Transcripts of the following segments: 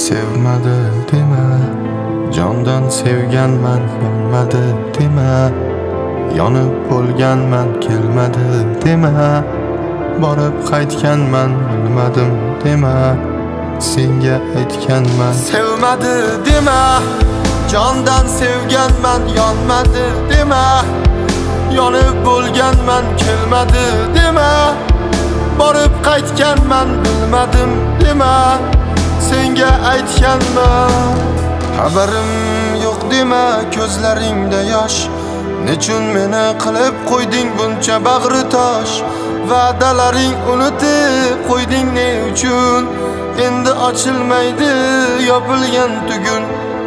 sevmadi dema, jondan sevganman yonmadi dema, yonib bo'lganman kelmadi dema, borib qaytganman bilmadim dema, senga aytganman sevmadi dema, jondan sevganman yonmadi dema, yonib bo'lganman kelmadi dema, borib qaytganman bilmadim dema, senga aytganman. Xabarim yo'q dema, ko'zlaringda yosh, nechun meni qilib qo'yding buncha bag'ri tosh, va'dalaring unutib qo'yding ne uchun, endi ochilmaydi yopilgan tugun.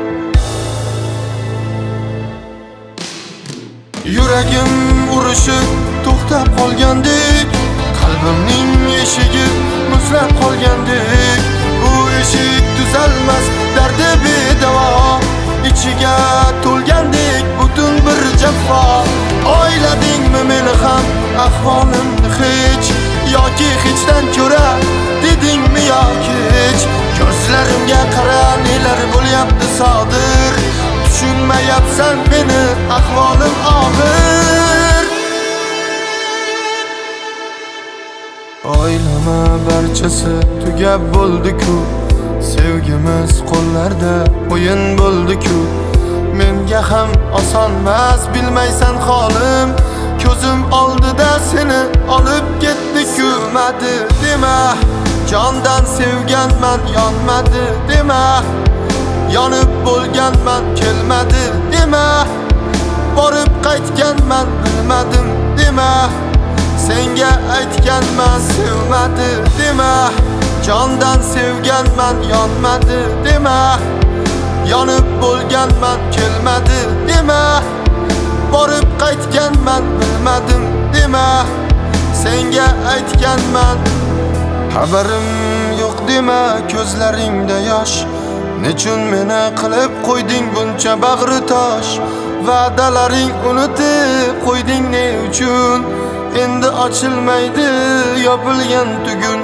Yuragim urishi to'xtab qolgandek, qalbimning eshigi muzlab qolgandek, bu eshik tuzalmas dardi bedavo, ichiga to'lgandek butun bir jafo. O'yladingmi meni ham ahvolimni hech, yoki hechdan ko'ra dedingmi yo kech? Ko'zlarimga qara, nelar bo'lyapti sodir, tushunmayapsan meni ahvolim og'ir. Oylama barchasi tugab bo'ldi-ku, sevgimiz qo'llarda o'yin bo'ldi-ku, menga ham osonmas bilmaysan holim, ko'zim oldida seni olib ketdi-ku. Sevmadi dema, jondan sevganman yonmadi dema, yonib bo'lganman kelmadi dema, borib qaytganman bilmadim dema, senga aytganman sevmadi dema, jondan sevganman yonmadi dema, yonib bo'lganman kelmadi dema, borib qaytganman bilmadim dema, senga aytganman. Xabarim yo'q dema, ko'zlaringda yosh, nechun meni qilib qo'yding buncha bag'ri tosh, va'dalaring unutib qo'yding ne uchun, endi ochilmaydi yopilgan tugun.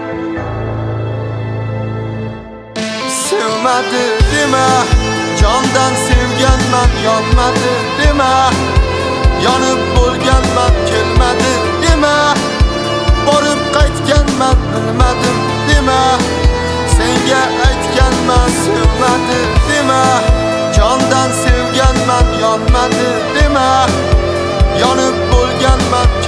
Sevmadi dema, jondan sevganman yonmadi dema, yonib bo'lganman kelmadi dema, borib qaytganman bilmadim dema, senga aytganman sevmadi dema, jondan sevganman yonmadi dema, yonib bo'lganman